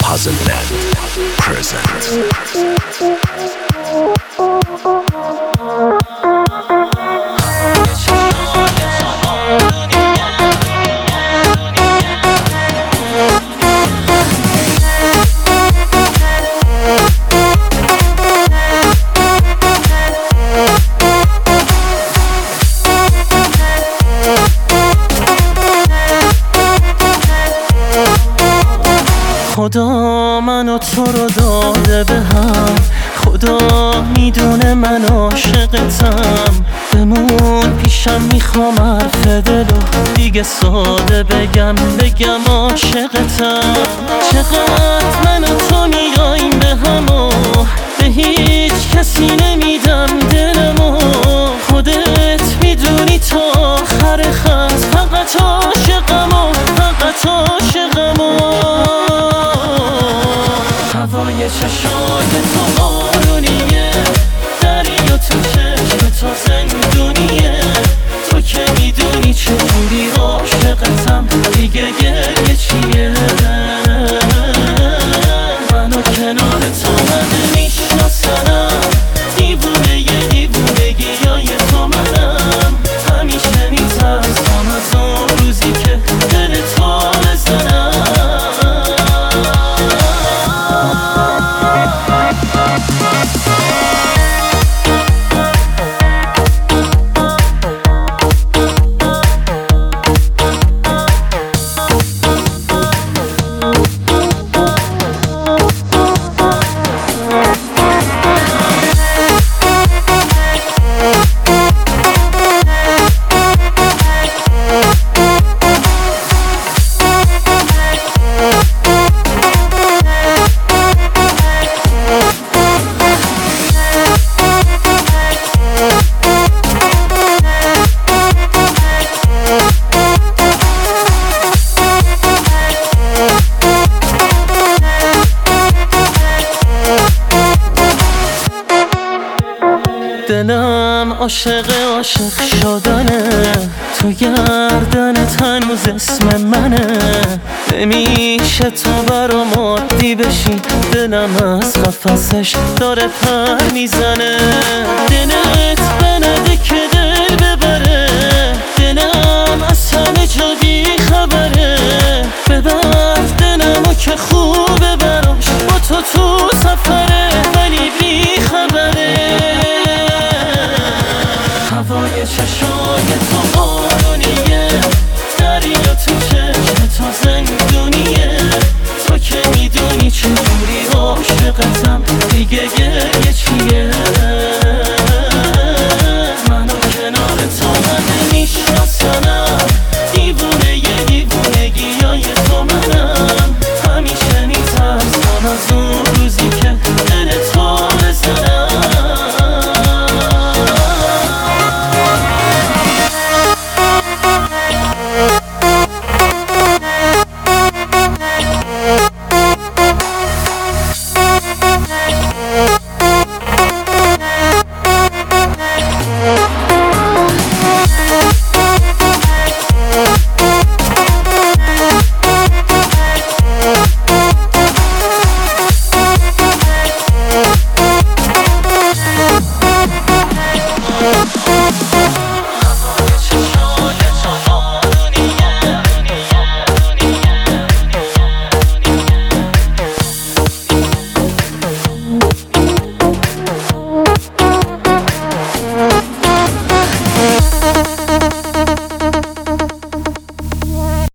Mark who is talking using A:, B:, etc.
A: Puzzleland presents
B: خدا منو تو رو داده به هم، خدا میدونه من عاشقتم. بمون پیشم میخوام حرف دلو دیگه ساده بگم عاشقتم. چقدر من و تو میاییم به همو، به هیچ کسی نمیدم دلمو. خودت میدونی تا آخر خط فقط عاشقمو، فقط عاشقمو. هوای چشای تو بارونیه، دریا تو چشم تو زندونیه. تو که میدونی چجوری عاشقتم، دیگه گریه چیه؟ منو کنار تو من میشناسنم، دیوونگی های تو منم. همیشه میترسم از اون روزی که دل تو بزنم. دلم عاشق شدنه، تو گردنت هنوز اسم منه. نمیشه تو برام عادی بشی، دلم از قفسش داره پر میزنه. دلت بنده که دل ببره، دلم از همه جا بی خبره. ببر دلمو که خوبه براش، با تو سفره ولی بی خبره. هوای چشای تو بارونیه، دریا تو چشم تو زندونیه. تو که میدونی چجوری عاشقتم، دیگه گریه چیه؟ منو کنار تو من میشناسنم، دیوونگی های تو منم. همیشه میترسم از اون روزی که دل تو بزنم.